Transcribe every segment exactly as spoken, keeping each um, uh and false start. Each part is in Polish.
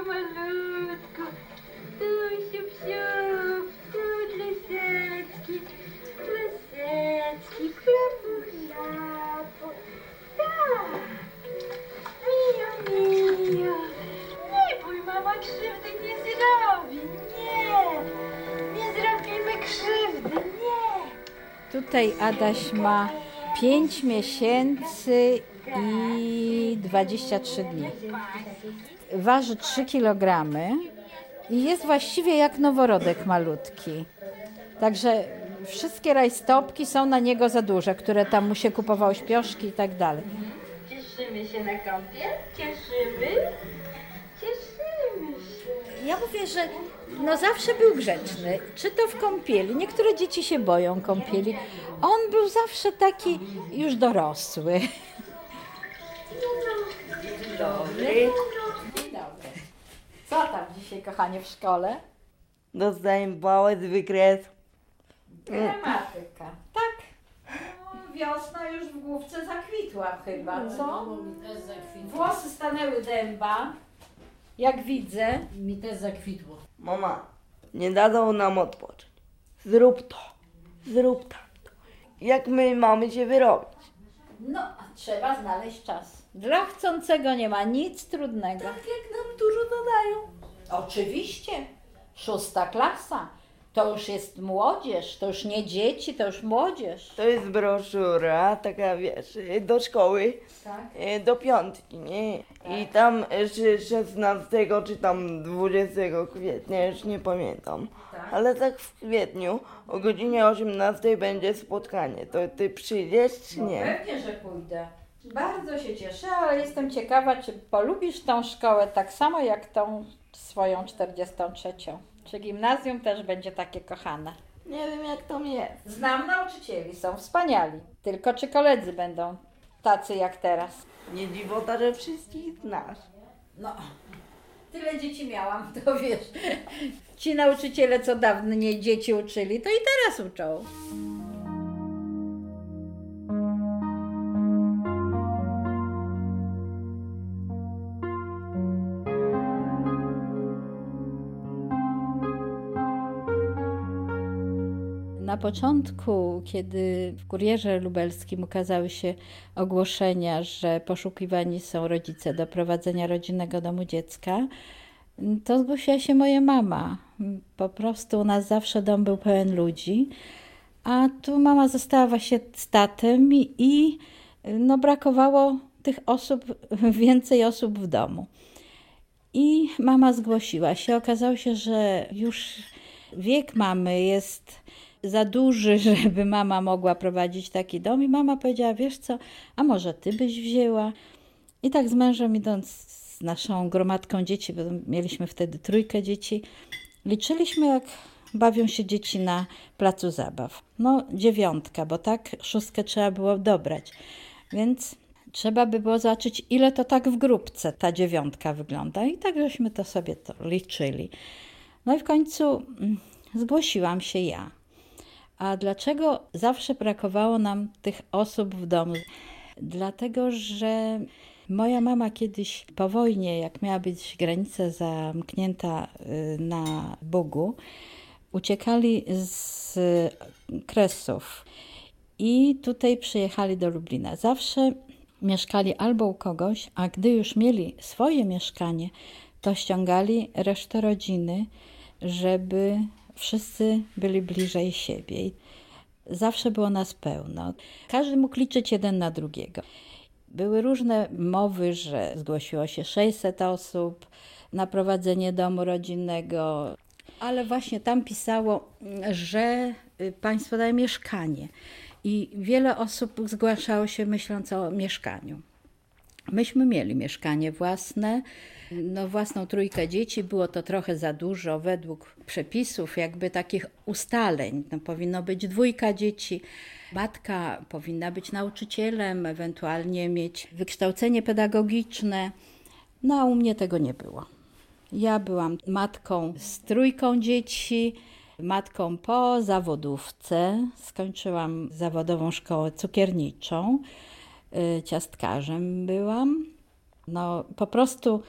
malutko. Tu, siup, siup, tu Lesecki, Lesecki, chlapu, chlapu. Tak, mio, mio. Nie bój, mama krzywdy nie zrobi, nie. Nie zrobimy krzywdy, nie. Tutaj Adaś ma pięć miesięcy i dwadzieścia trzy dni. Waży trzy kilogramy i jest właściwie jak noworodek malutki. Także wszystkie rajstopki są na niego za duże, które tam mu się kupowało, śpioszki i tak dalej. Cieszymy się na kąpiel? Cieszymy? Cieszymy się. Ja mówię, że no zawsze był grzeczny, czy to w kąpieli. Niektóre dzieci się boją kąpieli. On był zawsze taki już dorosły. Dzień dobry. Dzień dobry. Co tam dzisiaj, kochanie, w szkole? Dostałem mały wykres. Gramatyka. Tak. No, wiosna już w główce zakwitła chyba, co? Mi też zakwitło. Włosy stanęły dęba, jak widzę. Mi też zakwitło. Mama, nie dadzą nam odpocząć. Zrób to. Zrób tamto. Jak my mamy się wyrobić? No, trzeba znaleźć czas. Dla chcącego nie ma nic trudnego. Tak jak nam dużo dodają. Oczywiście. Szósta klasa. To już jest młodzież, to już nie dzieci, to już młodzież. To jest broszura, taka wiesz, do szkoły, Tak. e, do piątki, nie? I tam e, szesnastego czy tam dwudziestego kwietnia, już nie pamiętam. Tak. Ale tak w kwietniu o godzinie osiemnastej będzie spotkanie. To ty przyjdziesz czy No nie? pewnie, że pójdę. Bardzo się cieszę, ale jestem ciekawa, czy polubisz tą szkołę tak samo jak tą swoją czterdziestą trzecią. Czy gimnazjum też będzie takie kochane? Nie wiem jak tam jest. Znam nauczycieli, są wspaniali. Tylko czy koledzy będą tacy jak teraz? Nie dziwota, że wszystkich znasz. No, tyle dzieci miałam, to wiesz. Ci nauczyciele, co dawniej dzieci uczyli, to i teraz uczą. Na początku, kiedy w Kurierze Lubelskim ukazały się ogłoszenia, że poszukiwani są rodzice do prowadzenia rodzinnego domu dziecka, to zgłosiła się moja mama. Po prostu u nas zawsze dom był pełen ludzi, a tu mama została właśnie z tatem i, i no, brakowało tych osób, więcej osób w domu. I mama zgłosiła się. Okazało się, że już wiek mamy jest za duży, żeby mama mogła prowadzić taki dom i mama powiedziała, wiesz co, a może ty byś wzięła? I tak z mężem idąc z naszą gromadką dzieci, bo mieliśmy wtedy trójkę dzieci, liczyliśmy jak bawią się dzieci na placu zabaw. No dziewiątka, bo tak szóstkę trzeba było dobrać, więc trzeba by było zobaczyć, ile to tak w grupce ta dziewiątka wygląda i tak żeśmy to sobie to liczyli. No i w końcu zgłosiłam się ja. A dlaczego zawsze brakowało nam tych osób w domu? Dlatego, że moja mama kiedyś po wojnie, jak miała być granica zamknięta na Bugu, uciekali z Kresów i tutaj przyjechali do Lublina. Zawsze mieszkali albo u kogoś, a gdy już mieli swoje mieszkanie, to ściągali resztę rodziny, żeby wszyscy byli bliżej siebie. Zawsze było nas pełno. Każdy mógł liczyć jeden na drugiego. Były różne mowy, że zgłosiło się sześćset osób na prowadzenie domu rodzinnego, ale właśnie tam pisało, że państwo daje mieszkanie. I wiele osób zgłaszało się myśląc o mieszkaniu. Myśmy mieli mieszkanie własne, no własną trójkę dzieci, było to trochę za dużo według przepisów, jakby takich ustaleń. No, powinno być dwójka dzieci, matka powinna być nauczycielem, ewentualnie mieć wykształcenie pedagogiczne, no a u mnie tego nie było. Ja byłam matką z trójką dzieci, matką po zawodówce, skończyłam zawodową szkołę cukierniczą, ciastkarzem byłam. No po prostu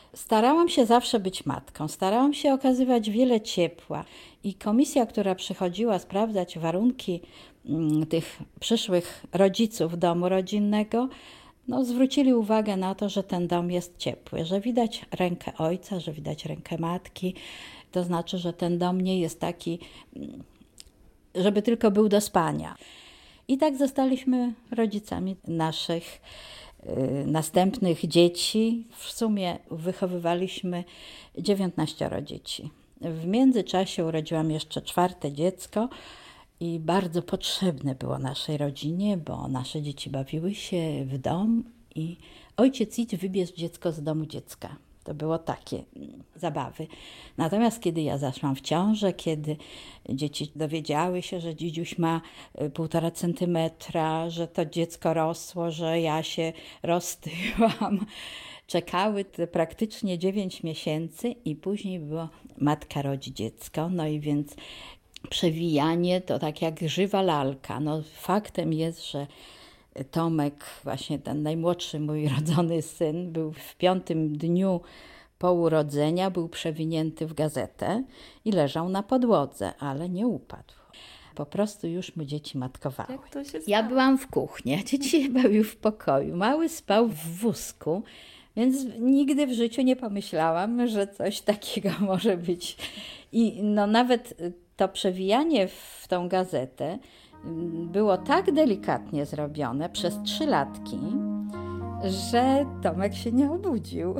Starałam się zawsze być matką, starałam się okazywać wiele ciepła i komisja, która przychodziła sprawdzać warunki mm, tych przyszłych rodziców domu rodzinnego, no, zwrócili uwagę na to, że ten dom jest ciepły, że widać rękę ojca, że widać rękę matki. To znaczy, że ten dom nie jest taki, żeby tylko był do spania. I tak zostaliśmy rodzicami naszych y, następnych dzieci. W sumie wychowywaliśmy dziewiętnaścioro dzieci. W międzyczasie urodziłam jeszcze czwarte dziecko i bardzo potrzebne było naszej rodzinie, bo nasze dzieci bawiły się w dom i ojciec, idź wybierz dziecko z domu dziecka. To było takie zabawy. Natomiast kiedy ja zaszłam w ciążę, kiedy dzieci dowiedziały się, że dzidziuś ma półtora centymetra, że to dziecko rosło, że ja się roztyłam, czekały te praktycznie dziewięć miesięcy i później było matka rodzi dziecko. No i więc przewijanie to tak jak żywa lalka. No, faktem jest, że Tomek, właśnie ten najmłodszy mój rodzony syn, był w piątym dniu po urodzenia, był przewinięty w gazetę i leżał na podłodze, ale nie upadł. Po prostu już mu dzieci matkowały. Jak to się Ja stało? byłam w kuchni, a dzieci się bawiły w pokoju. Mały spał w wózku, więc nigdy w życiu nie pomyślałam, że coś takiego może być. I no nawet to przewijanie w tą gazetę było tak delikatnie zrobione przez trzy latki, że Tomek się nie obudził.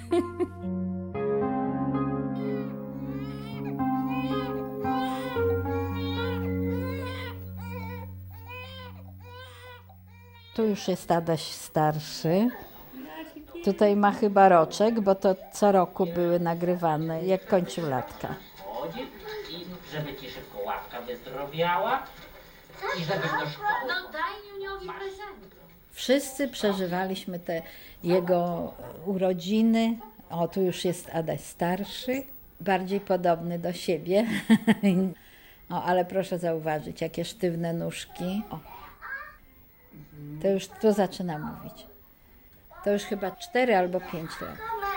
Tu już jest Adaś starszy. Tutaj ma chyba roczek, bo to co roku były nagrywane, jak kończył latka. Chodzi i żeby ci szybko łapka wyzdrowiała i żeby do szkoły. No daj Juniowi prezenty. Wszyscy przeżywaliśmy te jego urodziny. O, tu już jest Adaś starszy, bardziej podobny do siebie. O, ale proszę zauważyć, jakie sztywne nóżki. O. To już to zaczyna mówić. To już chyba cztery albo pięć lat.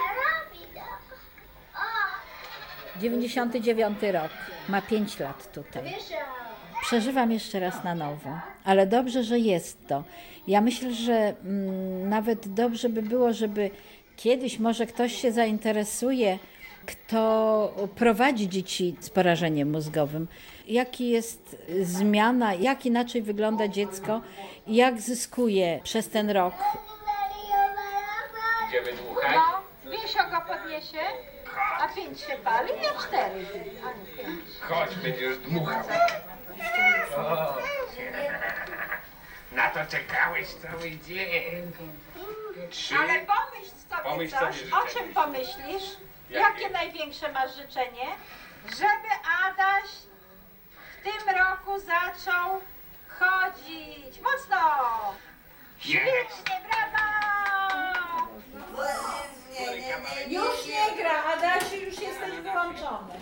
dziewięćdziesiąty dziewiąty rok. Ma pięć lat tutaj. Przeżywam jeszcze raz na nowo, ale dobrze, że jest to. Ja myślę, że mm, nawet dobrze by było, żeby kiedyś może ktoś się zainteresuje, kto prowadzi dzieci z porażeniem mózgowym. Jaki jest zmiana, jak inaczej wygląda dziecko, jak zyskuje przez ten rok. Idziemy dmuchać? No, Wiesio go podniesie, a pięć się pali, ja cztery. A nie pięć. Chodź, będziesz dmuchał. O, na to czekałeś cały dzień. Trzy. Ale pomyśl sobie Pomyśl coś, sobie o życzenie. czym pomyślisz? Jakie? Jakie największe masz życzenie? Żeby Adaś w tym roku zaczął chodzić. Mocno! Świetnie, brawo! Już nie gra, Adasiu, już jesteś wyłączony.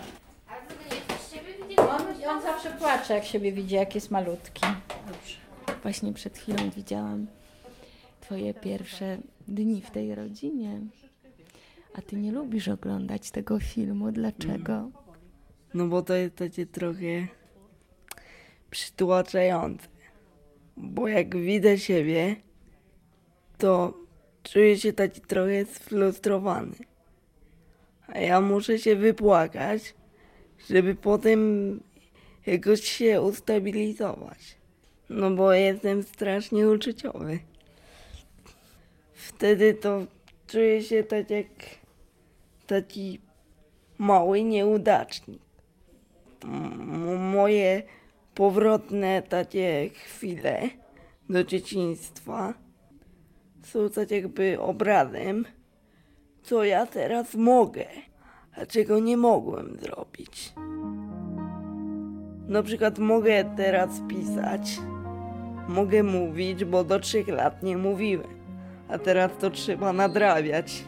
On, on zawsze płacze, jak siebie widzi, jak jest malutki. Właśnie przed chwilą widziałam twoje pierwsze dni w tej rodzinie. A ty nie lubisz oglądać tego filmu. Dlaczego? No bo to jest takie trochę przytłaczające. Bo jak widzę siebie, to czuję się taki trochę sfrustrowany. A ja muszę się wypłakać, żeby potem jakoś się ustabilizować. No bo jestem strasznie uczuciowy. Wtedy to czuję się tak jak taki mały nieudacznik. M- moje powrotne takie chwile do dzieciństwa są tak jakby obrazem, co ja teraz mogę, a czego nie mogłem zrobić. Na przykład mogę teraz pisać, mogę mówić, bo do trzech lat nie mówiłem, a teraz to trzeba nadrabiać.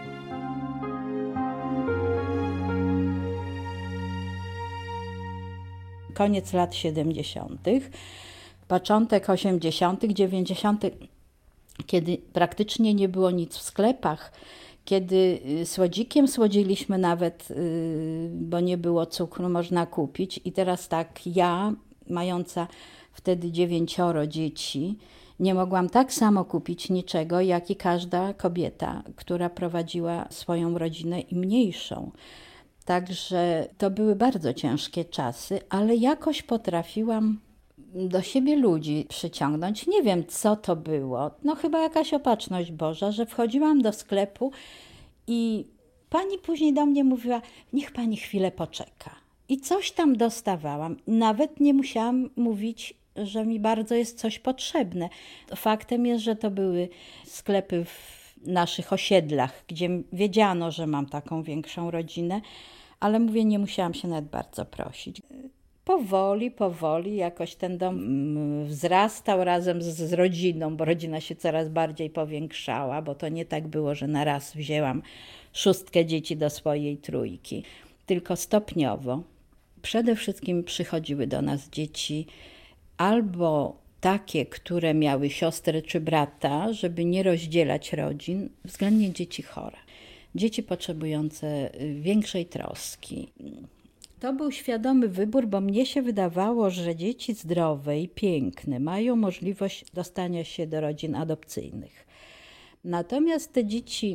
Koniec lat siedemdziesiątych, początek osiemdziesiątych, dziewięćdziesiątych, kiedy praktycznie nie było nic w sklepach, Kiedy y, słodzikiem słodziliśmy nawet, y, bo nie było cukru, można kupić. I teraz tak, ja, mająca wtedy dziewięcioro dzieci, nie mogłam tak samo kupić niczego, jak i każda kobieta, która prowadziła swoją rodzinę i mniejszą. Także to były bardzo ciężkie czasy, ale jakoś potrafiłam do siebie ludzi przyciągnąć. Nie wiem, co to było. No chyba jakaś opatrzność Boża, że wchodziłam do sklepu i pani później do mnie mówiła, niech pani chwilę poczeka. I coś tam dostawałam. Nawet nie musiałam mówić, że mi bardzo jest coś potrzebne. Faktem jest, że to były sklepy w naszych osiedlach, gdzie wiedziano, że mam taką większą rodzinę, ale mówię, nie musiałam się nawet bardzo prosić. Powoli, powoli jakoś ten dom mm, wzrastał razem z, z rodziną, bo rodzina się coraz bardziej powiększała, bo to nie tak było, że na raz wzięłam szóstkę dzieci do swojej trójki, tylko stopniowo. Przede wszystkim przychodziły do nas dzieci albo takie, które miały siostrę czy brata, żeby nie rozdzielać rodzin, względnie dzieci chore. Dzieci potrzebujące większej troski. To był świadomy wybór, bo mnie się wydawało, że dzieci zdrowe i piękne mają możliwość dostania się do rodzin adopcyjnych. Natomiast te dzieci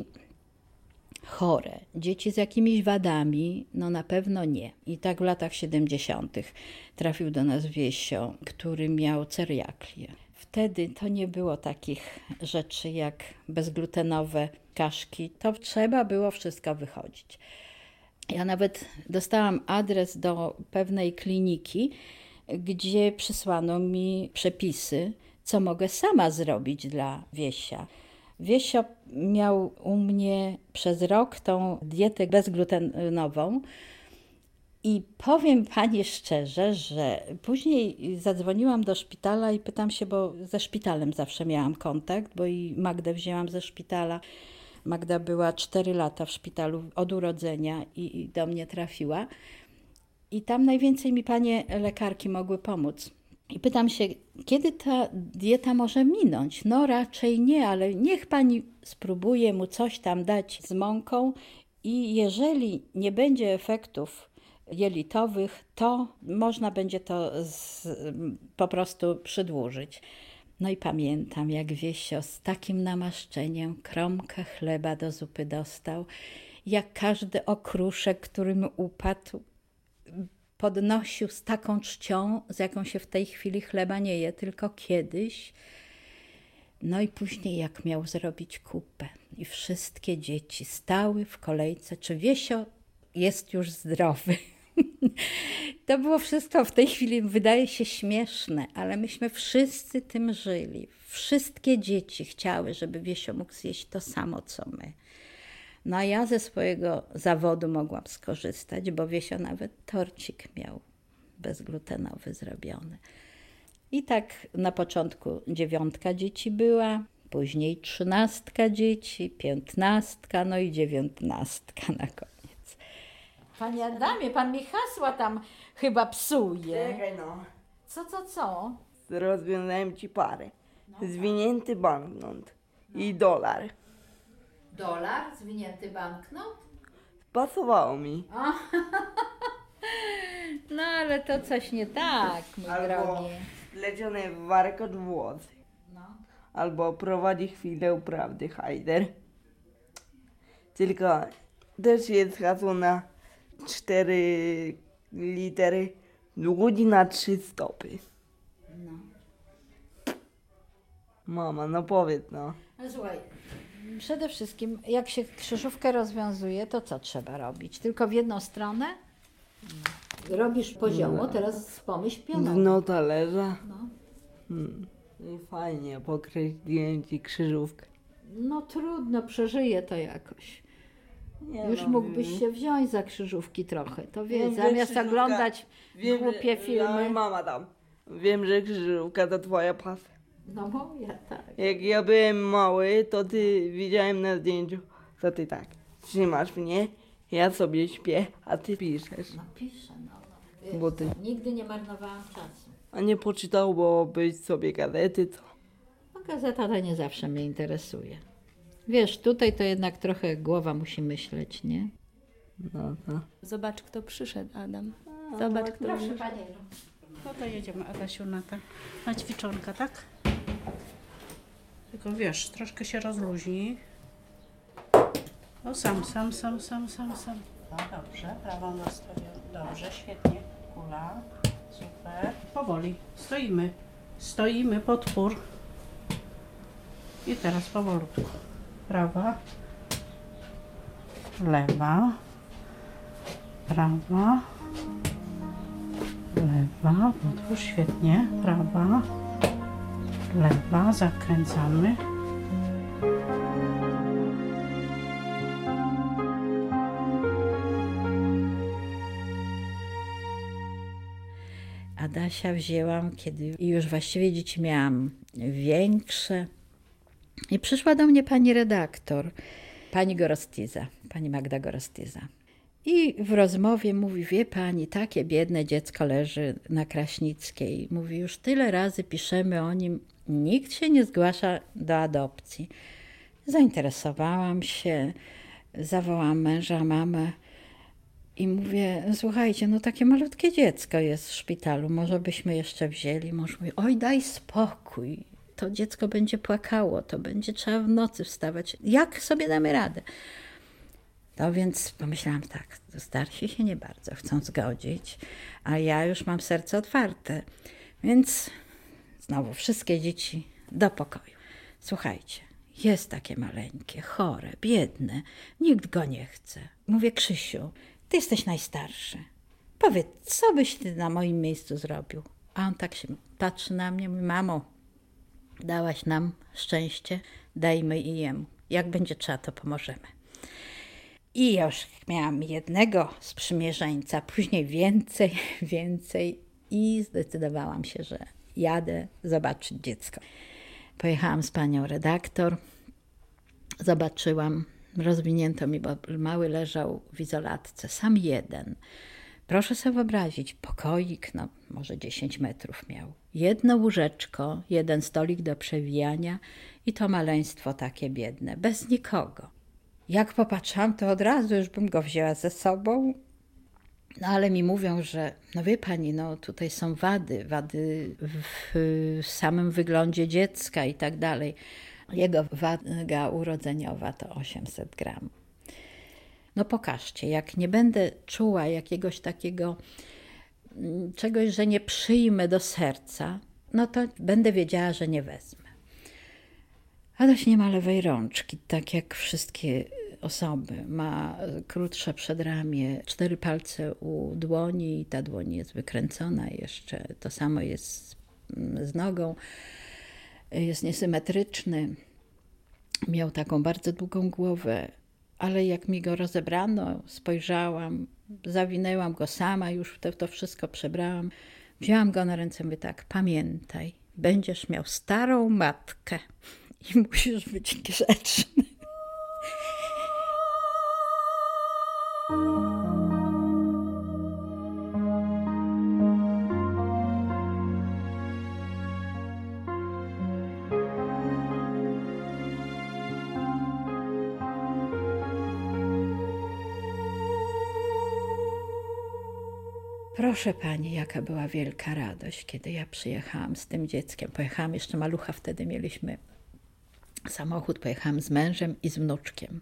chore, dzieci z jakimiś wadami, no na pewno nie. I tak w latach siedemdziesiątych trafił do nas Wiesio, który miał ceriaklię. Wtedy to nie było takich rzeczy jak bezglutenowe kaszki. To trzeba było wszystko wychodzić. Ja nawet dostałam adres do pewnej kliniki, gdzie przysłano mi przepisy, co mogę sama zrobić dla Wiesia. Wiesio miał u mnie przez rok tą dietę bezglutenową i powiem pani szczerze, że później zadzwoniłam do szpitala i pytam się, bo ze szpitalem zawsze miałam kontakt, bo i Magdę wzięłam ze szpitala. Magda była cztery lata w szpitalu od urodzenia i, i do mnie trafiła. I tam najwięcej mi panie lekarki mogły pomóc. I pytam się, kiedy ta dieta może minąć? No raczej nie, ale niech pani spróbuje mu coś tam dać z mąką i jeżeli nie będzie efektów jelitowych, to można będzie to z, po prostu przedłużyć. No i pamiętam, jak Wiesio z takim namaszczeniem kromkę chleba do zupy dostał, jak każdy okruszek, który mu upadł, podnosił z taką czcią, z jaką się w tej chwili chleba nie je, tylko kiedyś. No i później jak miał zrobić kupę i wszystkie dzieci stały w kolejce, czy Wiesio jest już zdrowy. To było wszystko w tej chwili wydaje się śmieszne, ale myśmy wszyscy tym żyli. Wszystkie dzieci chciały, żeby Wiesio mógł zjeść to samo, co my. No a ja ze swojego zawodu mogłam skorzystać, bo Wiesio nawet torcik miał bezglutenowy zrobiony. I tak na początku dziewiątka dzieci była, później trzynastka dzieci, piętnastka, no i dziewiętnastka na koniec. Panie Adamie, pan mi hasła tam chyba psuje. Czekaj no. Co, co, co? Rozwiązałem ci parę. Zwinięty banknot i dolar. Dolar, zwinięty banknot? Pasowało mi. No ale to coś nie tak, mój Albo drogi. plecione w warkocz włosy. No. Albo prowadzi chwilę prawdy Hajder. Tylko też jest hasło na cztery litery, długi na trzy stopy. No. Mama, no powiedz no. No słuchaj, przede wszystkim jak się krzyżówkę rozwiązuje, to co trzeba robić? Tylko w jedną stronę? Robisz poziomo, teraz pomyśl pionowo. Dno talerza. No. Hmm. I fajnie, pokreśliłem ci krzyżówkę. No trudno, przeżyję to jakoś. Nie Już no, mógłbyś wiem. się wziąć za krzyżówki trochę, to Wiem, wiesz, że zamiast krzyżówka- oglądać Wiem, głupie że, filmy. No, mama tam. Wiem, że krzyżówka to twoja pasja. No moja, tak. Jak ja byłem mały, to ty widziałem na zdjęciu, to ty tak. Trzymasz mnie, ja sobie śpię, a ty piszesz. No piszę, no. no. Wiesz, Bo ty- Nigdy nie marnowałam czasu. A nie poczytałbyś sobie gazety, co? No, gazeta to nie zawsze mnie interesuje. Wiesz, tutaj to jednak trochę głowa musi myśleć, nie? No to. Zobacz, kto przyszedł, Adam. Zobacz, kto przyszedł. No to jedziemy, Adasiu, na, ta, na ćwiczonka, tak? Tylko wiesz, troszkę się rozluźni. O, sam, sam, sam, sam, sam, sam. No dobrze, prawą nastawiam. Dobrze, świetnie. Kula, super. Powoli, stoimy. Stoimy, podpór. I teraz powolutku. Prawa, lewa, prawa, lewa, podpór, świetnie. Prawa, lewa, zakręcamy. Adasia wzięłam, kiedy już właściwie dzieci miałam większe. I przyszła do mnie pani redaktor, pani Gorostiza, pani Magda Gorostiza. I w rozmowie mówi, wie pani, takie biedne dziecko leży na Kraśnickiej. Mówi, już tyle razy piszemy o nim, nikt się nie zgłasza do adopcji. Zainteresowałam się, zawołałam męża, mamę i mówię, słuchajcie, no takie malutkie dziecko jest w szpitalu, może byśmy jeszcze wzięli. Mąż mówi, oj daj spokój, to dziecko będzie płakało, to będzie trzeba w nocy wstawać. Jak sobie damy radę? No więc pomyślałam tak, starsi się nie bardzo chcą zgodzić, a ja już mam serce otwarte. Więc znowu wszystkie dzieci do pokoju. Słuchajcie, jest takie maleńkie, chore, biedne, nikt go nie chce. Mówię, Krzysiu, ty jesteś najstarszy. Powiedz, co byś ty na moim miejscu zrobił? A on tak się patrzy na mnie, mówi, mamo, dałaś nam szczęście, dajmy i jemu. Jak będzie trzeba, to pomożemy. I ja już miałam jednego sprzymierzeńca, później więcej, więcej i zdecydowałam się, że jadę zobaczyć dziecko. Pojechałam z panią redaktor, zobaczyłam, rozwinięto mi, bo mały leżał w izolatce, sam jeden. Proszę sobie wyobrazić, pokoik, no może dziesięć metrów miał. Jedno łóżeczko, jeden stolik do przewijania i to maleństwo takie biedne, bez nikogo. Jak popatrzyłam, to od razu już bym go wzięła ze sobą, no ale mi mówią, że no wie pani, no tutaj są wady, wady w samym wyglądzie dziecka i tak dalej. Jego waga urodzeniowa to osiemset gramów. No pokażcie, jak nie będę czuła jakiegoś takiego czegoś, że nie przyjmę do serca, no to będę wiedziała, że nie wezmę. Adaś nie ma lewej rączki, tak jak wszystkie osoby. Ma krótsze przedramię, cztery palce u dłoni i ta dłoń jest wykręcona jeszcze. To samo jest z nogą. Jest niesymetryczny. Miał taką bardzo długą głowę, ale jak mi go rozebrano, spojrzałam, zawinęłam go sama, już to, to wszystko przebrałam. Wzięłam go na ręce i mówię tak, pamiętaj, będziesz miał starą matkę i musisz być grzeczny. Proszę pani, jaka była wielka radość, kiedy ja przyjechałam z tym dzieckiem. Pojechałam, jeszcze malucha wtedy mieliśmy samochód, pojechałam z mężem i z wnuczkiem.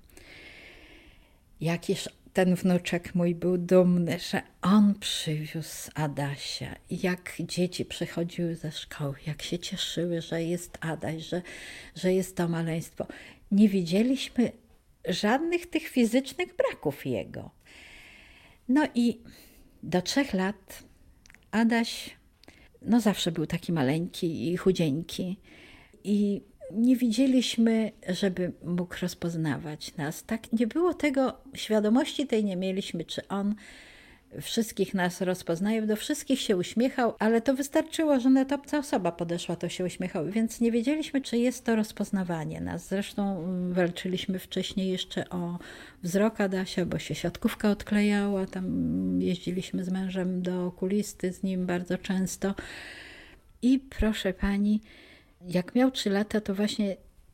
Jakiż ten wnuczek mój był dumny, że on przywiózł Adasia. I jak dzieci przychodziły ze szkoły, jak się cieszyły, że jest Adaś, że, że jest to maleństwo. Nie widzieliśmy żadnych tych fizycznych braków jego. No i do trzech lat Adaś no zawsze był taki maleńki i chudzieńki i nie widzieliśmy, żeby mógł rozpoznawać nas. Tak, nie było tego, świadomości tej nie mieliśmy, czy on wszystkich nas rozpoznaje. Do wszystkich się uśmiechał, ale to wystarczyło, że nawet obca osoba podeszła, to się uśmiechał, więc nie wiedzieliśmy, czy jest to rozpoznawanie nas. Zresztą walczyliśmy wcześniej jeszcze o wzrok Adasia, bo się siatkówka odklejała, tam jeździliśmy z mężem do okulisty z nim bardzo często. I proszę pani, jak miał trzy lata, to właśnie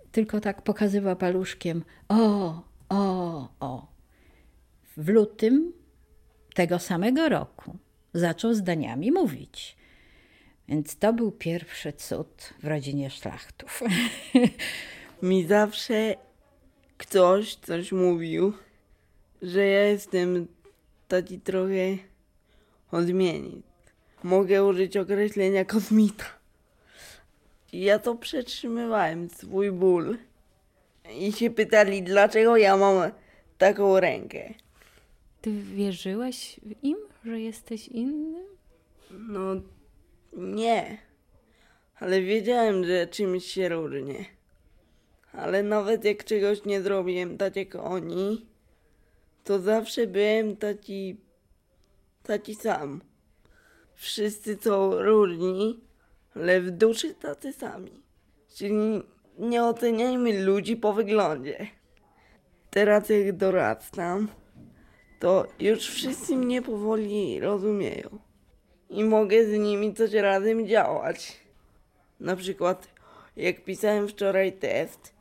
tylko tak pokazywał paluszkiem. O, o, o. W lutym tego samego roku zaczął zdaniami mówić. Więc to był pierwszy cud w rodzinie Szlachtów. Mi zawsze ktoś coś mówił, że ja jestem taki trochę odmienny. Mogę użyć określenia kosmita. I ja to przetrzymywałem, swój ból. I się pytali, dlaczego ja mam taką rękę. Ty wierzyłeś w im, że jesteś inny? No nie, ale wiedziałem, że czymś się różnię. Ale nawet jak czegoś nie zrobiłem tak jak oni, to zawsze byłem taki, taki sam. Wszyscy są różni, ale w duszy tacy sami. Czyli nie oceniajmy ludzi po wyglądzie. Teraz jak dorastam, to już wszyscy mnie powoli rozumieją. I mogę z nimi coś razem działać. Na przykład jak pisałem wczoraj test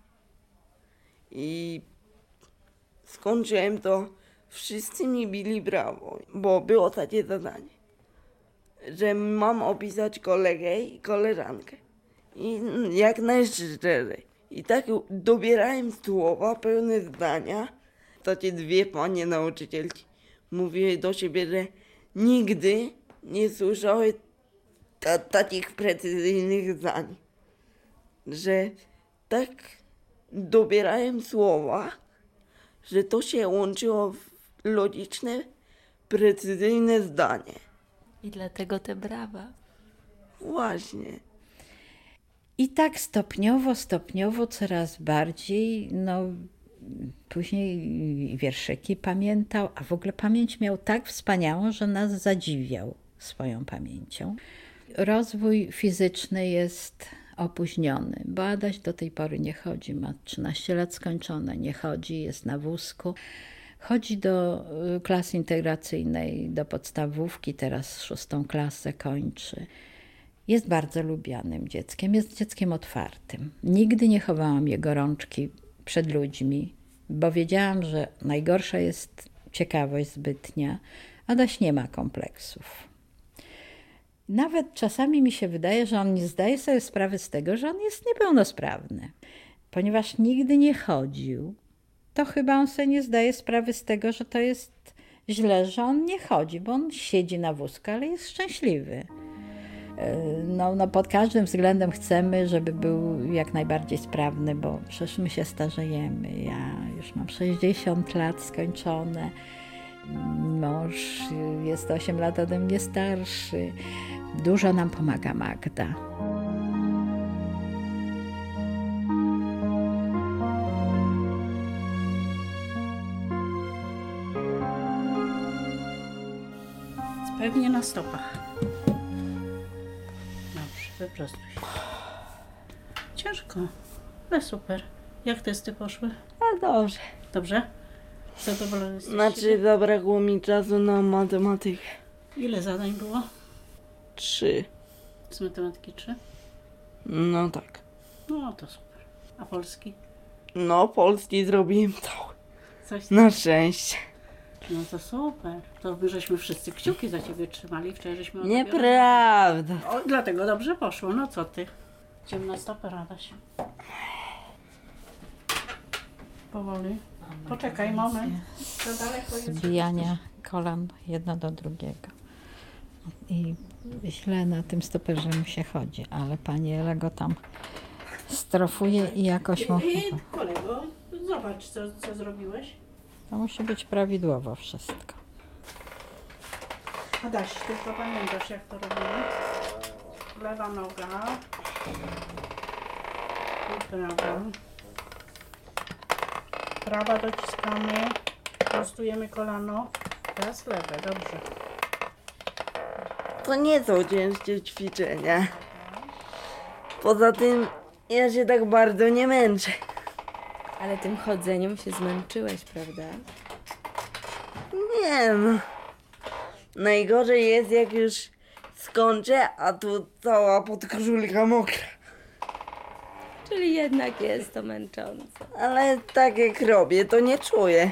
i skończyłem, to wszyscy mi bili brawo, bo było takie zadanie, że mam opisać kolegę i koleżankę. I jak najszczerzej. I tak dobierałem słowa pełne zdania. Takie dwie panie nauczycielki mówiły do siebie, że nigdy nie słyszały ta, takich precyzyjnych zdań. Że tak dobierałem słowa, że to się łączyło w logiczne, precyzyjne zdanie. I dlatego te brawa. Właśnie. I tak stopniowo, stopniowo coraz bardziej, no później wierszyki pamiętał, a w ogóle pamięć miał tak wspaniałą, że nas zadziwiał swoją pamięcią. Rozwój fizyczny jest opóźniony, bo Adaś do tej pory nie chodzi, ma trzynaście lat skończone, nie chodzi, jest na wózku. Chodzi do klasy integracyjnej, do podstawówki, teraz szóstą klasę kończy. Jest bardzo lubianym dzieckiem, jest dzieckiem otwartym. Nigdy nie chowałam jego rączki przed ludźmi, bo wiedziałam, że najgorsza jest ciekawość zbytnia. Adaś nie ma kompleksów. Nawet czasami mi się wydaje, że on nie zdaje sobie sprawy z tego, że on jest niepełnosprawny. Ponieważ nigdy nie chodził, to chyba on sobie nie zdaje sprawy z tego, że to jest źle, że on nie chodzi, bo on siedzi na wózku, ale jest szczęśliwy. No, no pod każdym względem chcemy, żeby był jak najbardziej sprawny, bo przecież my się starzejemy. Ja już mam sześćdziesiąt lat skończone. Mąż jest osiem lat ode mnie starszy. Dużo nam pomaga Magda. Pewnie na stopach. Dobrze, wyprostuj się. Ciężko, ale super. Jak testy poszły? A dobrze. Dobrze? Zadowolony jesteś? Znaczy zabrakło mi czasu na matematykę. Ile zadań było? Trzy. Z matematyki trzy? No tak. No to super. A polski? No polski zrobiłem cały. Coś Na szczęście. No to super. To by żeśmy wszyscy kciuki za ciebie trzymali. Wczoraj żeśmy... Nieprawda. O, dlatego dobrze poszło. No co ty? Ciemna stopa, Adaś. Powoli. Poczekaj moment. To daleko jest. Zbijania kolan jedno do drugiego. I źle na tym stoperze mu się chodzi, ale pani Ela go tam strofuje i jakoś mu... I kolego, zobacz co, co zrobiłeś. To musi być prawidłowo wszystko. Adaś, tylko pamiętasz jak to robimy? Lewa noga. I prawa. Prawa dociskamy. Prostujemy kolano. Teraz lewe, dobrze. To nie są ciężkie ćwiczenia. Poza tym ja się tak bardzo nie męczę. Ale tym chodzeniem się zmęczyłeś, prawda? Nie no. Najgorzej jest jak już skończę, a tu cała podkoszulka mokra. Czyli jednak jest to męczące. Ale tak jak robię, to nie czuję.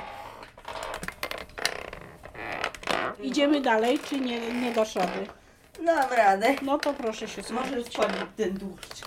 Idziemy dalej, czy nie, nie dasz rady? Dam radę. No to proszę się Może skończyć. spadł ten dłuższy.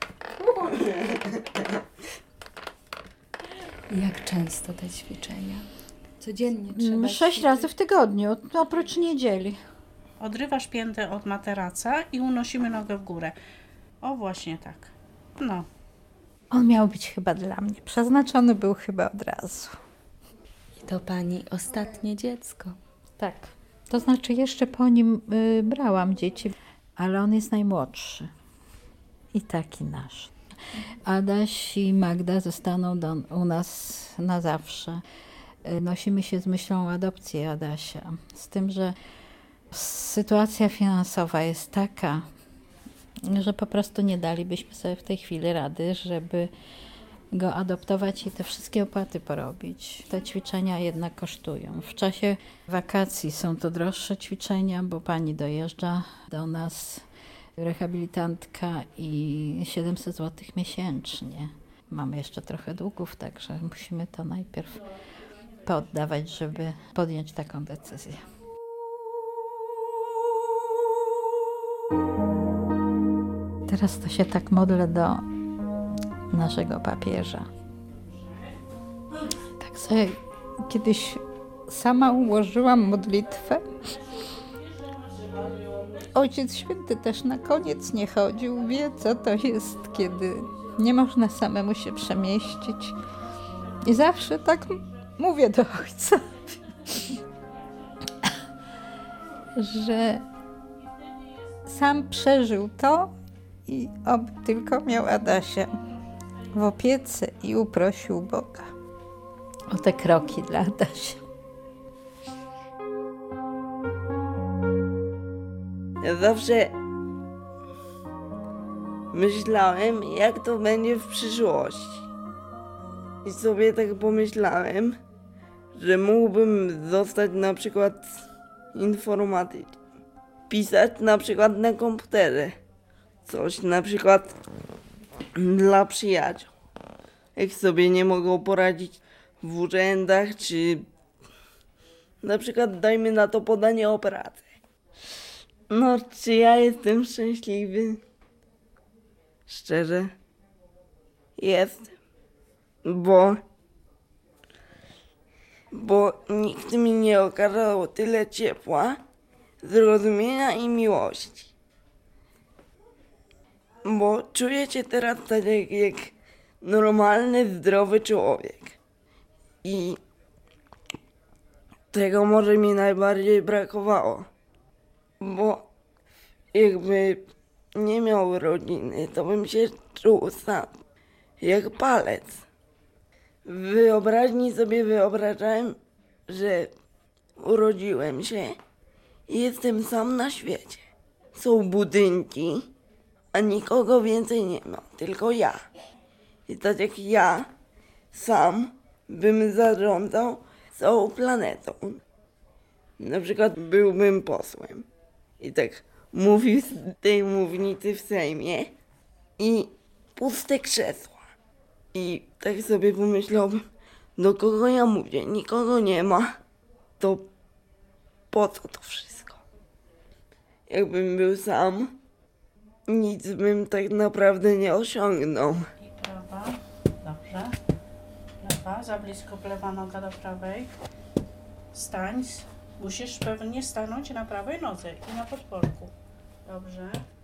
Jak często te ćwiczenia? Codziennie trzeba Mm, Sześć ćwiczyć? razy w tygodniu, oprócz niedzieli. Odrywasz piętę od materaca i unosimy nogę w górę. O, właśnie tak. No. On miał być chyba dla mnie. Przeznaczony był chyba od razu. I to pani ostatnie dziecko. Tak. To znaczy jeszcze po nim y, brałam dzieci, ale on jest najmłodszy. I taki nasz. Adaś i Magda zostaną do, u nas na zawsze. Y, Nosimy się z myślą o adopcji Adasia. Z tym, że sytuacja finansowa jest taka, że po prostu nie dalibyśmy sobie w tej chwili rady, żeby go adoptować i te wszystkie opłaty porobić. Te ćwiczenia jednak kosztują. W czasie wakacji są to droższe ćwiczenia, bo pani dojeżdża do nas, rehabilitantka, i siedemset złotych miesięcznie. Mamy jeszcze trochę długów, także musimy to najpierw pooddawać, żeby podjąć taką decyzję. Teraz to się tak modlę do naszego papieża. Tak sobie kiedyś sama ułożyłam modlitwę. Ojciec Święty też na koniec nie chodził. Wie, co to jest, kiedy nie można samemu się przemieścić. I zawsze tak mówię do ojca, że sam przeżył to i oby tylko miał Adasia w opiece i uprosił Boga o te kroki dla Adasia. Ja zawsze myślałem, jak to będzie w przyszłości. I sobie tak pomyślałem, że mógłbym zostać na przykład informatykiem. Pisać na przykład na komputerze. Coś na przykład dla przyjaciół. Jak sobie nie mogą poradzić w urzędach, czy na przykład dajmy na to podanie o pracę. No, czy ja jestem szczęśliwy? Szczerze, jestem. Bo, bo nikt mi nie okazał tyle ciepła, zrozumienia i miłości. Bo czuję się teraz tak jak, jak normalny, zdrowy człowiek. I tego może mi najbardziej brakowało. Bo jakby nie miał rodziny, to bym się czuł sam, jak palec. W wyobraźni sobie wyobrażałem, że urodziłem się i jestem sam na świecie. Są budynki, a nikogo więcej nie ma, tylko ja. I tak jak ja sam bym zarządzał całą planetą. Na przykład byłbym posłem i tak mówił z tej mównicy w Sejmie i puste krzesła. I tak sobie pomyślałbym, do kogo ja mówię, nikogo nie ma, to po co to wszystko? Jakbym był sam, nic bym tak naprawdę nie osiągnął. I prawa. Dobrze. Lewa. Za blisko lewa noga do prawej. Stań. Musisz pewnie stanąć na prawej nodze i na podporku. Dobrze.